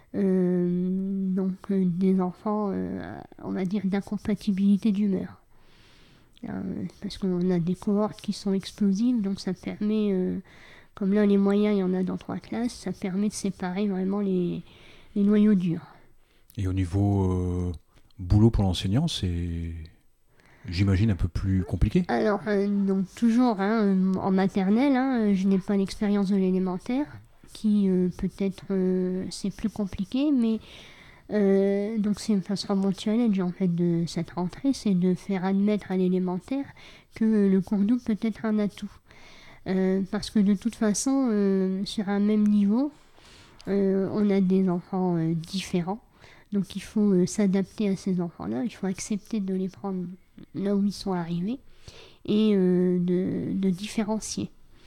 euh, donc euh, des enfants, euh, on va dire d'incompatibilité d'humeur, euh, parce qu'on a des cohortes qui sont explosives, donc ça permet, euh, comme là les moyens il y en a dans trois classes, ça permet de séparer vraiment les, les noyaux durs. Et au niveau euh, boulot pour l'enseignant, c'est j'imagine un peu plus compliqué. Alors, euh, donc toujours hein, en maternelle, hein, je n'ai pas l'expérience de l'élémentaire, qui euh, peut-être euh, c'est plus compliqué, mais euh, donc c'est, ça sera mon challenge en fait de cette rentrée, c'est de faire admettre à l'élémentaire que le cours double peut être un atout. Euh, parce que de toute façon, euh, sur un même niveau, euh, on a des enfants euh, différents, donc il faut euh, s'adapter à ces enfants-là, il faut accepter de les prendre là où ils sont arrivés et euh, de, de différencier.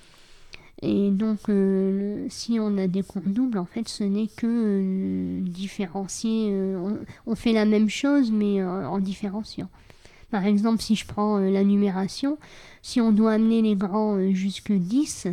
Et donc euh, le, si on a des cours doubles, en fait ce n'est que euh, différencier, euh, on, on fait la même chose mais euh, en différenciant. Par exemple, si je prends euh, la numération, si on doit amener les grands euh, jusque dix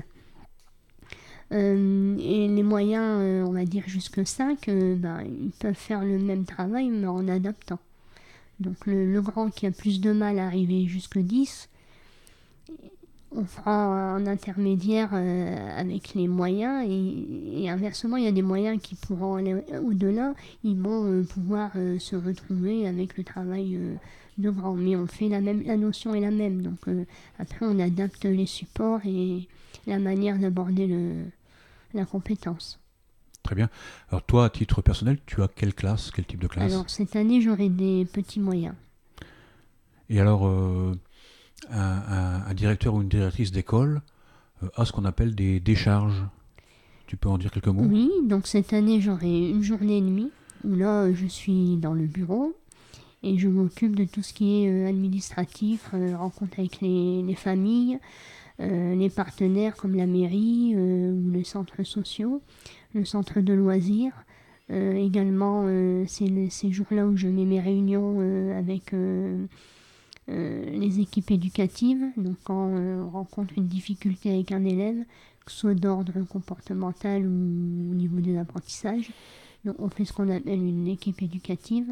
euh, et les moyens euh, on va dire jusque cinq, euh, ben, ils peuvent faire le même travail mais en adaptant. Donc le, le grand qui a plus de mal à arriver jusque dix, on fera un intermédiaire euh, avec les moyens et, et inversement il y a des moyens qui pourront aller au-delà, ils vont euh, pouvoir euh, se retrouver avec le travail euh, de grand, mais on fait la même, la notion est la même, donc euh, après on adapte les supports et la manière d'aborder le, la compétence. Très bien. Alors toi, à titre personnel, tu as quelle classe, quel type de classe ? Alors cette année, j'aurai des petits moyens. Et alors, euh, un, un, un directeur ou une directrice d'école euh, a ce qu'on appelle des décharges. Tu peux en dire quelques mots ? Oui, donc cette année, j'aurai une journée et demie où là, je suis dans le bureau et je m'occupe de tout ce qui est euh, administratif, euh, rencontre avec les, les familles, euh, les partenaires comme la mairie euh, ou les centres sociaux, le centre de loisirs. Euh, également, euh, c'est le, ces jours-là où je mets mes réunions euh, avec euh, euh, les équipes éducatives. Donc quand euh, on rencontre une difficulté avec un élève, que ce soit d'ordre comportemental ou au niveau des apprentissages, donc on fait ce qu'on appelle une équipe éducative.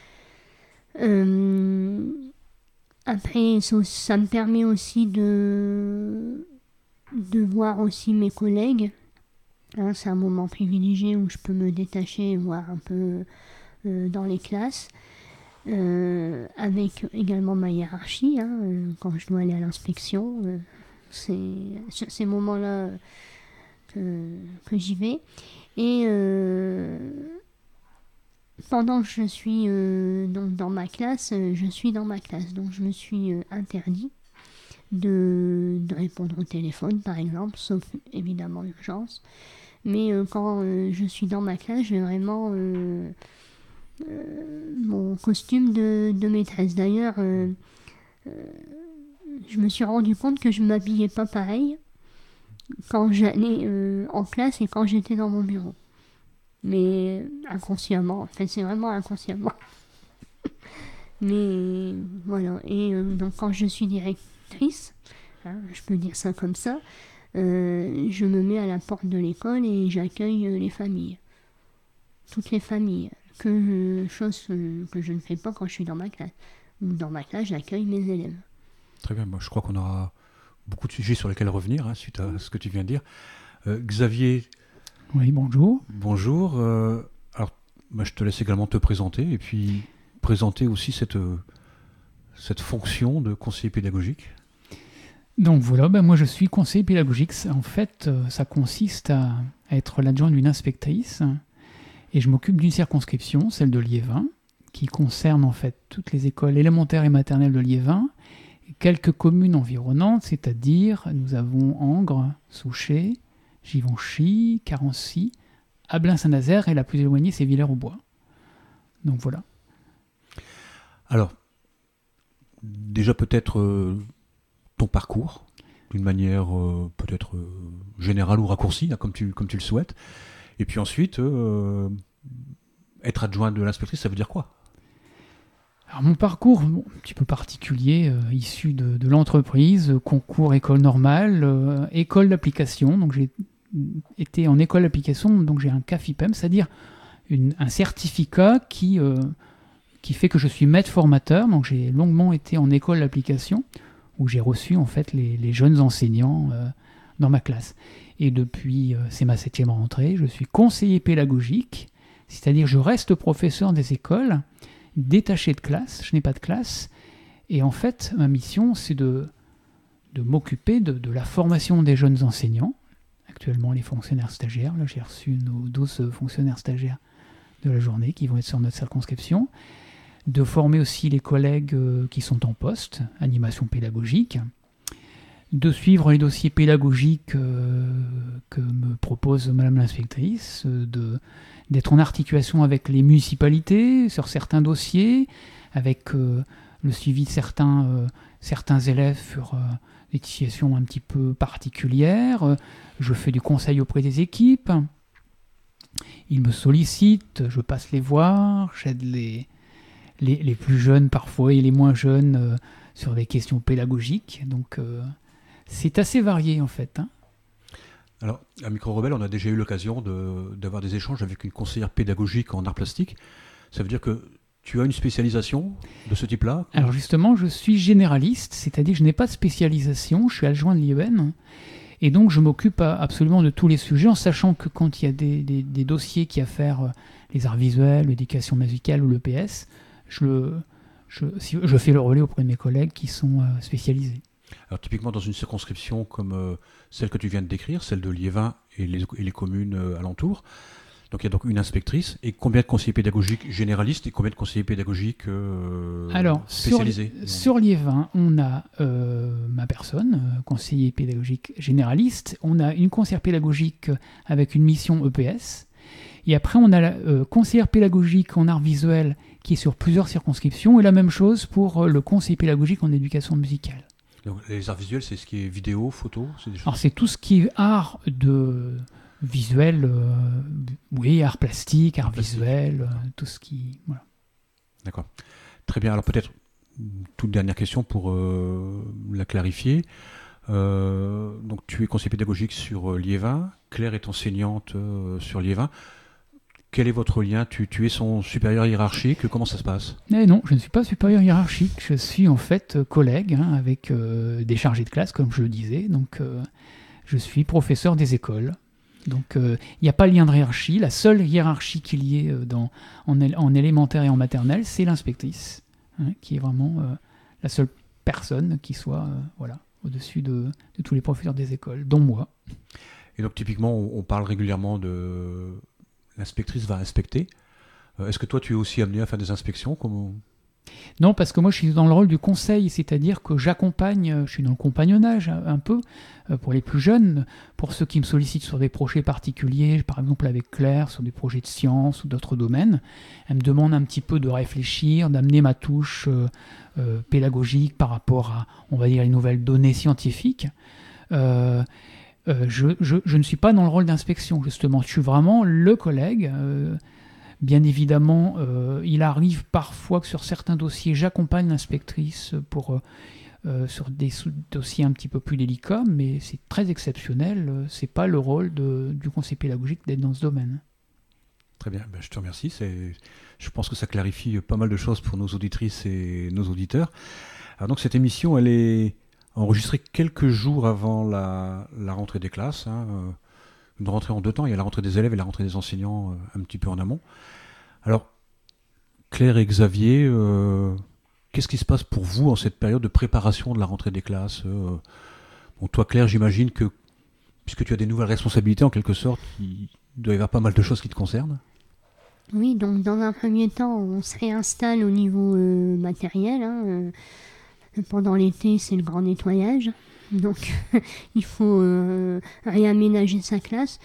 Euh, après, ça, ça me permet aussi de, de voir aussi mes collègues. Hein, c'est un moment privilégié où je peux me détacher et voir un peu euh, dans les classes. Euh, avec également ma hiérarchie, hein, euh, quand je dois aller à l'inspection. Euh, c'est sur ces moments-là que, que j'y vais. Et euh, pendant que je suis euh, donc dans ma classe, euh, je suis dans ma classe. Donc je me suis euh, interdit de, de répondre au téléphone, par exemple, sauf évidemment urgence. Mais euh, quand euh, je suis dans ma classe, j'ai vraiment euh, euh, mon costume de, de maîtresse. D'ailleurs, euh, euh, je me suis rendu compte que je ne m'habillais pas pareil quand j'allais euh, en classe et quand j'étais dans mon bureau. mais inconsciemment, en fait, c'est vraiment inconsciemment. Mais voilà, et euh, donc quand je suis directrice, hein, je peux dire ça comme ça, euh, je me mets à la porte de l'école et j'accueille euh, les familles. Toutes les familles, que, euh, chose euh, que je ne fais pas quand je suis dans ma classe. Dans ma classe, j'accueille mes élèves. Très bien, moi je crois qu'on aura beaucoup de sujets sur lesquels revenir, hein, suite à ce que tu viens de dire. Euh, Xavier. Oui, bonjour. Bonjour. Euh, alors, bah, je te laisse également te présenter et puis présenter aussi cette, euh, cette fonction de conseiller pédagogique. Donc voilà, ben moi je suis conseiller pédagogique. En fait, euh, ça consiste à, à être l'adjoint d'une inspectrice et je m'occupe d'une circonscription, celle de Liévin, qui concerne en fait toutes les écoles élémentaires et maternelles de Liévin, et quelques communes environnantes, c'est-à-dire nous avons Angres, Souchet, Givenchy, Carency, Ablain-Saint-Nazaire et la plus éloignée c'est Villers-au-Bois. Donc voilà. Alors, déjà peut-être euh, ton parcours, d'une manière euh, peut-être euh, générale ou raccourcie, hein, comme, tu, comme tu le souhaites. Et puis ensuite, euh, être adjoint de l'inspectrice, ça veut dire quoi ? Alors mon parcours, bon, un petit peu particulier, euh, issu de, de l'entreprise, euh, concours école normale, euh, école d'application. Donc j'ai été en école d'application, donc j'ai un C A F I P E M, c'est-à-dire une, un certificat qui... Euh, qui fait que je suis maître formateur, donc j'ai longuement été en école d'application, où j'ai reçu en fait les, les jeunes enseignants euh, dans ma classe. Et depuis, euh, c'est ma septième rentrée, je suis conseiller pédagogique, c'est-à-dire je reste professeur des écoles, détaché de classe, je n'ai pas de classe, et en fait, ma mission, c'est de, de m'occuper de, de la formation des jeunes enseignants, actuellement les fonctionnaires stagiaires, là j'ai reçu nos douze fonctionnaires stagiaires de la journée qui vont être sur notre circonscription, de former aussi les collègues euh, qui sont en poste, animation pédagogique, de suivre les dossiers pédagogiques euh, que me propose Madame l'inspectrice, euh, de, d'être en articulation avec les municipalités sur certains dossiers, avec euh, le suivi de certains, euh, certains élèves sur euh, des situations un petit peu particulières. Euh, je fais du conseil auprès des équipes. Ils me sollicitent, je passe les voir, j'aide les... Les, les plus jeunes parfois et les moins jeunes euh, sur des questions pédagogiques. Donc euh, c'est assez varié en fait. Hein. Alors, à Micro Rebelle, on a déjà eu l'occasion de, d'avoir des échanges avec une conseillère pédagogique en arts plastiques. Ça veut dire que tu as une spécialisation de ce type-là ? Alors justement, je suis généraliste, c'est-à-dire que je n'ai pas de spécialisation, je suis adjoint de l'I E N. Et donc je m'occupe absolument de tous les sujets, en sachant que quand il y a des, des, des dossiers qui affairent les arts visuels, l'éducation musicale ou l'E P S, Je, le, je, je fais le relais auprès de mes collègues qui sont euh, spécialisés. Alors typiquement dans une circonscription comme euh, celle que tu viens de décrire, celle de Liévin et les, et les communes euh, alentours, donc il y a donc une inspectrice, et combien de conseillers pédagogiques généralistes et combien de conseillers pédagogiques euh, Alors, spécialisés ? sur, sur Liévin, on a euh, ma personne, euh, conseiller pédagogique généraliste, on a une conseillère pédagogique avec une mission E P S, et après on a la euh, conseillère pédagogique en arts visuels qui est sur plusieurs circonscriptions, et la même chose pour le conseiller pédagogique en éducation musicale. Donc, les arts visuels, c'est ce qui est vidéo, photo c'est des choses... Alors c'est tout ce qui est art de visuel, euh, oui, art plastique, art, art visuel, plastique. Euh, tout ce qui... Voilà. D'accord. Très bien. Alors peut-être une toute dernière question pour euh, la clarifier. Euh, donc tu es conseiller pédagogique sur euh, Liévin, Claire est enseignante euh, sur Liévin. Quel est votre lien ? tu, tu es son supérieur hiérarchique ? Comment ça se passe ? Mais non, je ne suis pas supérieur hiérarchique. Je suis en fait collègue hein, avec euh, des chargés de classe, comme je le disais. Donc, euh, je suis professeur des écoles. Donc, il euh, n'y a pas de lien de hiérarchie. La seule hiérarchie qu'il y ait euh, dans, en, en élémentaire et en maternelle, c'est l'inspectrice, hein, qui est vraiment euh, la seule personne qui soit euh, voilà, au-dessus de, de tous les professeurs des écoles, dont moi. Et donc, typiquement, on, on parle régulièrement de... L'inspectrice va inspecter. Euh, est-ce que toi, tu es aussi amené à faire des inspections comme... Non, parce que moi, je suis dans le rôle du conseil, c'est-à-dire que j'accompagne, je suis dans le compagnonnage un peu, euh, pour les plus jeunes, pour ceux qui me sollicitent sur des projets particuliers, par exemple avec Claire, sur des projets de sciences ou d'autres domaines. Elle me demande un petit peu de réfléchir, d'amener ma touche euh, euh, pédagogique par rapport à, on va dire, les nouvelles données scientifiques. Euh, euh, je, je, je ne suis pas dans le rôle d'inspection, justement. Je suis vraiment le collègue. Euh, bien évidemment, euh, il arrive parfois que sur certains dossiers, j'accompagne l'inspectrice pour, euh, sur des dossiers un petit peu plus délicats, mais c'est très exceptionnel. C'est pas le rôle de, du conseil pédagogique d'être dans ce domaine. Très bien, ben, je te remercie. C'est, je pense que ça clarifie pas mal de choses pour nos auditrices et nos auditeurs. Alors donc cette émission, elle est enregistrée quelques jours avant la, la rentrée des classes. Hein. Une rentrée en deux temps, il y a la rentrée des élèves et la rentrée des enseignants euh, un petit peu en amont. Alors, Claire et Xavier, euh, qu'est-ce qui se passe pour vous en cette période de préparation de la rentrée des classes euh, bon, toi Claire, j'imagine que, puisque tu as des nouvelles responsabilités en quelque sorte, il doit y avoir pas mal de choses qui te concernent. Oui, donc dans un premier temps, on se réinstalle au niveau euh, matériel. Hein, euh, pendant l'été, c'est le grand nettoyage. Donc, il faut euh, réaménager sa classe.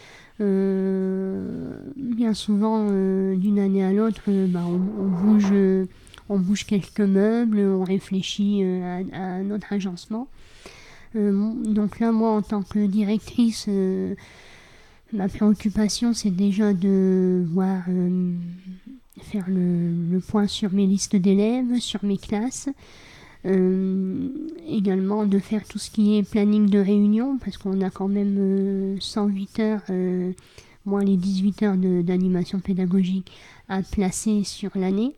Euh, bien souvent, euh, d'une année à l'autre, euh, bah, on, on, bouge, euh, on bouge quelques meubles, on réfléchit euh, à, à notre agencement. Euh, donc là, moi, en tant que directrice, euh, ma préoccupation, c'est déjà de voir, euh, faire le, le point sur mes listes d'élèves, sur mes classes. Euh, également de faire tout ce qui est planning de réunion, parce qu'on a quand même euh, cent huit heures, euh, moins les dix-huit heures de, d'animation pédagogique à placer sur l'année.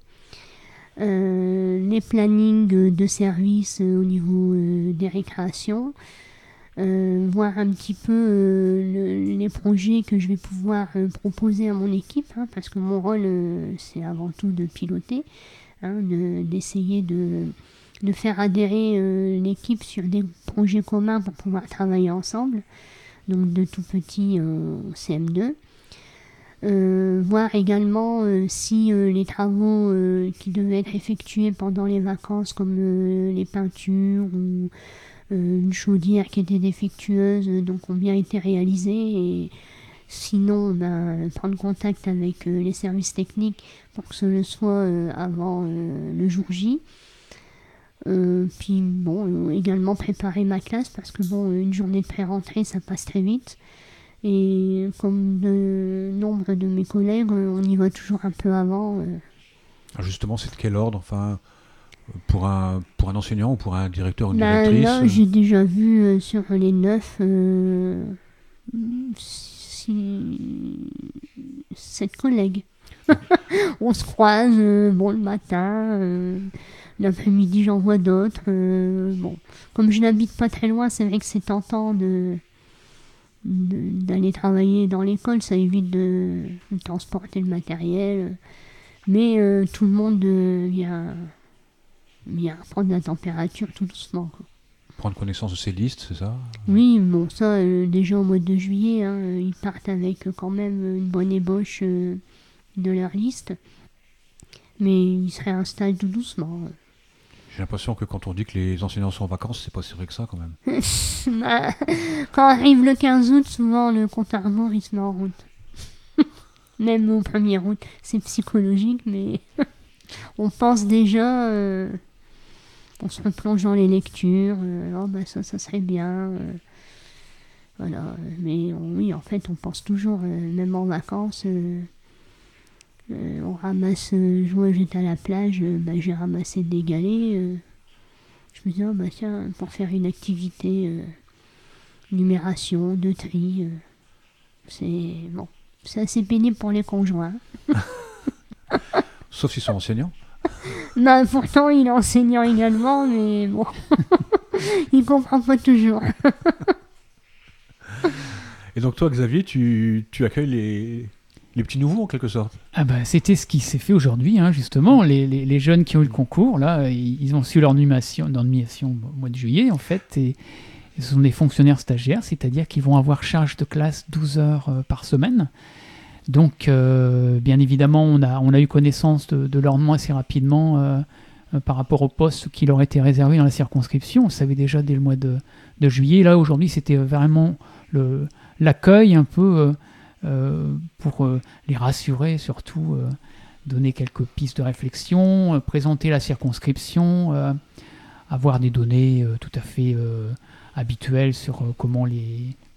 Euh, les plannings de services euh, au niveau euh, des récréations. Euh, voir un petit peu euh, le, les projets que je vais pouvoir euh, proposer à mon équipe, hein, parce que mon rôle, euh, c'est avant tout de piloter, hein, de, d'essayer de, de faire adhérer euh, l'équipe sur des projets communs pour pouvoir travailler ensemble, donc de tout petit euh, C M deux. Euh, voir également euh, si euh, les travaux euh, qui devaient être effectués pendant les vacances, comme euh, les peintures ou Euh, une chaudière qui était défectueuse, euh, donc ont bien été réalisées, et sinon ben, prendre contact avec euh, les services techniques pour que ce le soit euh, avant euh, le jour J. Euh, puis bon, euh, également préparer ma classe, parce que bon, une journée de pré-rentrée ça passe très vite, et comme de nombre de mes collègues, on y va toujours un peu avant. Euh. Alors justement, c'est de quel ordre, enfin Pour un, pour un enseignant ou pour un directeur ou une bah, directrice là, j'ai déjà vu euh, sur les neuf, euh, six, sept collègues. On se croise, euh, bon, le matin, euh, l'après-midi, j'en vois d'autres. Euh, bon, comme je n'habite pas très loin, c'est vrai que c'est tentant de, de, d'aller travailler dans l'école, ça évite de, de transporter le matériel. Mais euh, tout le monde euh, vient... bien prendre la température tout doucement, quoi. Prendre connaissance de ces listes, c'est ça? Oui, bon, ça, euh, déjà au mois de juillet, hein, euh, ils partent avec euh, quand même une bonne ébauche euh, de leur liste. Mais ils se réinstallent tout doucement. J'ai l'impression que quand on dit que les enseignants sont en vacances, c'est pas si vrai que ça quand même. Bah, quand arrive le quinze août, souvent le compte à rebours il se met en route. Même au premier août, c'est psychologique, mais on pense déjà... Euh, on se replonge dans les lectures, euh, oh bah ça, ça serait bien. Euh, voilà, mais on, oui, en fait, on pense toujours, euh, même en vacances, euh, euh, on ramasse, euh, je vois, j'étais à la plage, euh, bah, j'ai ramassé des galets. Euh, je me dis, oh bah tiens, pour faire une activité, euh, numération, de tri, euh, c'est bon, c'est assez pénible pour les conjoints. Sauf s'ils sont enseignants. Bah, pourtant, il est enseignant également, mais bon, il comprend pas toujours. Et donc toi, Xavier, tu, tu accueilles les, les petits nouveaux en quelque sorte? Ah bah, c'était ce qui s'est fait aujourd'hui, hein, justement. Les, les, les jeunes qui ont eu le concours, là, ils, ils ont su leur nomination, leur nomination au mois de juillet, en fait, et ce sont des fonctionnaires stagiaires, c'est-à-dire qu'ils vont avoir charge de classe douze heures euh, par semaine. Donc, euh, bien évidemment, on a, on a eu connaissance de, de leur nom assez rapidement euh, euh, par rapport au poste qui leur était réservé dans la circonscription. On le savait déjà dès le mois de, de juillet. Là, aujourd'hui, c'était vraiment le, l'accueil un peu euh, euh, pour euh, les rassurer, surtout euh, donner quelques pistes de réflexion, euh, présenter la circonscription, euh, avoir des données euh, tout à fait euh, habituelles sur euh, comment les...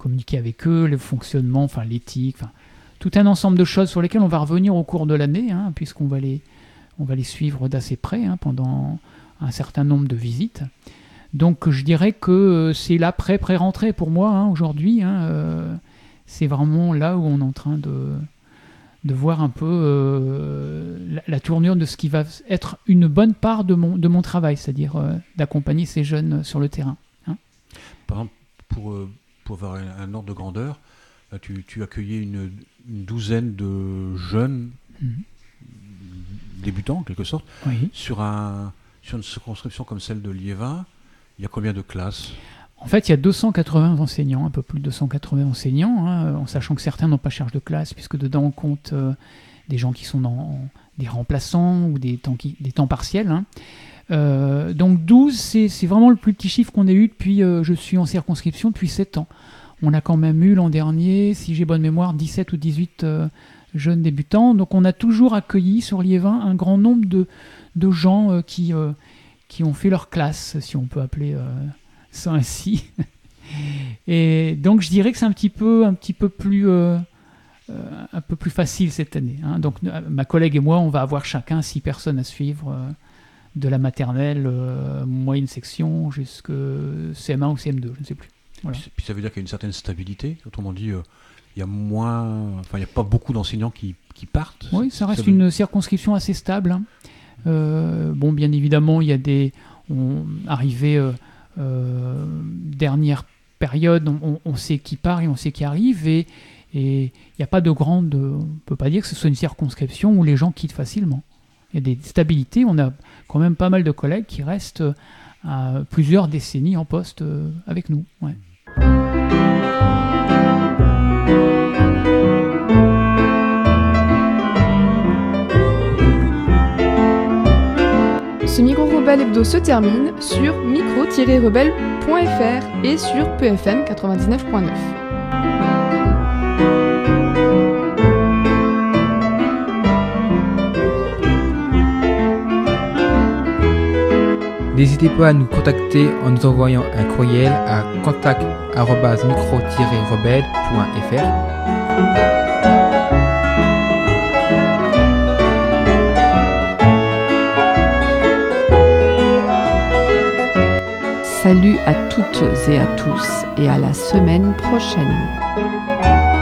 communiquer avec eux, le fonctionnement, enfin l'éthique, enfin, tout un ensemble de choses sur lesquelles on va revenir au cours de l'année, hein, puisqu'on va les, on va les suivre d'assez près hein, pendant un certain nombre de visites. Donc je dirais que c'est l'après pré-rentrée pour moi hein, aujourd'hui. Hein, euh, c'est vraiment là où on est en train de, de voir un peu euh, la, la tournure de ce qui va être une bonne part de mon, de mon travail, c'est-à-dire euh, d'accompagner ces jeunes sur le terrain. Hein. Par exemple, pour, euh, pour avoir un, un ordre de grandeur, là, tu, tu accueillais une, une douzaine de jeunes mmh. débutants, en quelque sorte, oui. sur, un, sur une circonscription comme celle de Liévin. Il y a combien de classes ? En fait, il y a deux cent quatre-vingts enseignants, un peu plus de deux cent quatre-vingts enseignants, hein, en sachant que certains n'ont pas charge de classe, puisque dedans on compte euh, des gens qui sont dans des remplaçants ou des temps, qui, des temps partiels. Hein. Euh, donc douze, c'est, c'est vraiment le plus petit chiffre qu'on ait eu depuis, euh, je suis en circonscription depuis sept ans. On a quand même eu l'an dernier, si j'ai bonne mémoire, dix-sept ou dix-huit euh, jeunes débutants. Donc on a toujours accueilli sur Liévin un grand nombre de, de gens euh, qui... Euh, qui ont fait leur classe, si on peut appeler euh, ça ainsi. Et donc je dirais que c'est un petit peu, un petit peu plus, euh, euh, un peu plus facile cette année. Hein. Donc ma collègue et moi, on va avoir chacun six personnes à suivre, euh, de la maternelle, euh, moyenne section, jusqu'à C M un ou C M deux, je ne sais plus. Voilà. Puis, puis ça veut dire qu'il y a une certaine stabilité. Autrement dit, euh, il y a moins, enfin il n'y a pas beaucoup d'enseignants qui, qui partent. Oui, ça reste ça veut... une circonscription assez stable. Hein. Euh, bon, bien évidemment, il y a des on, arrivés euh, euh, dernière période, on, on sait qui part et on sait qui arrive, et il n'y a pas de grande, on peut pas dire que ce soit une circonscription où les gens quittent facilement. Il y a des stabilités, on a quand même pas mal de collègues qui restent à plusieurs décennies en poste euh, avec nous. Ouais. Ce micro-rebelle hebdo se termine sur micro tiret rebelle point f r et sur P F M quatre-vingt-dix-neuf point neuf. N'hésitez pas à nous contacter en nous envoyant un courriel à contact arobase micro tiret rebelle point f r. Salut à toutes et à tous et à la semaine prochaine.